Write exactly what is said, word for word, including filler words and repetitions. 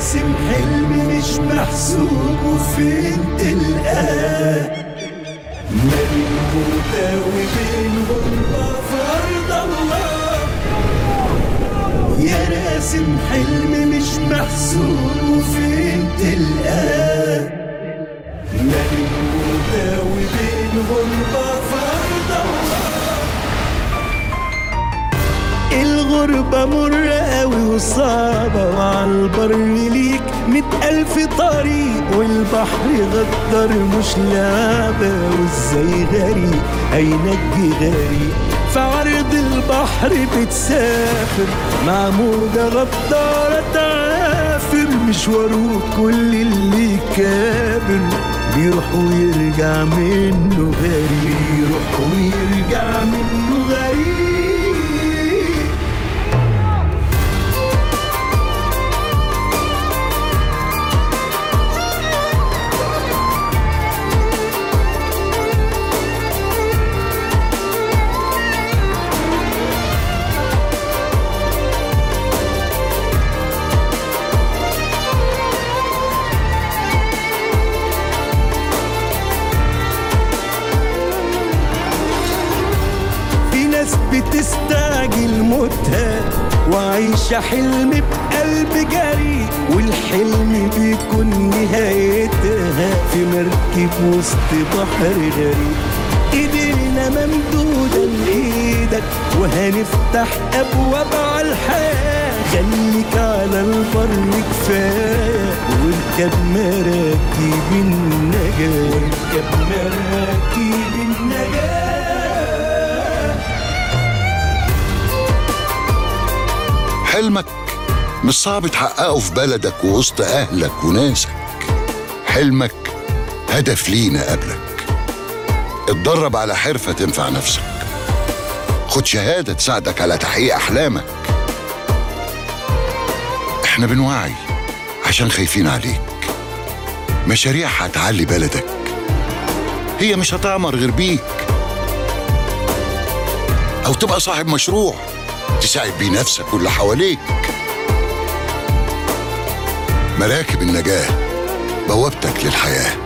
راسم حلم مش محسوب وفين تلقاه، ما بين موتى وبين غربة في أرض الله. يا راسم حلم مش محسوب وفين تلقاه، ما بين موتى وبين غربة في أرض الله. الغربة مرة قوي وصعبة، وعالبر ليك مئة ألف طريق، والبحر غدر مش لعبة، وازاي غريق هينجي غريق. في عرض البحر بتسافر مع موجة غدارة تعافر، مشواره كل اللي كابر بيروح ويرجع منه غريب، بيروح ويرجع منه غريب. بتستعجل موتها وعيشة حلم بقلب جريء، والحلم بيكون نهايتها في مركب وسط بحر غريب. ايدينا ممدودة لايدك وهنفتح ابواب على الحياة، خليك على البر كفاية واركب مراكب النجاة، واركب مراكب النجاة. حلمك مش صعب تحققه في بلدك ووسط أهلك وناسك، حلمك هدف لينا قبلك. اتدرب على حرفة تنفع نفسك، خد شهادة تساعدك على تحقيق أحلامك. احنا بنوعي عشان خايفين عليك، مشاريع هتعلي بلدك هي مش هتعمر غير بيك، أو تبقى صاحب مشروع تساعد بيه نفسك واللي حواليك. مراكب النجاة بوابتك للحياة.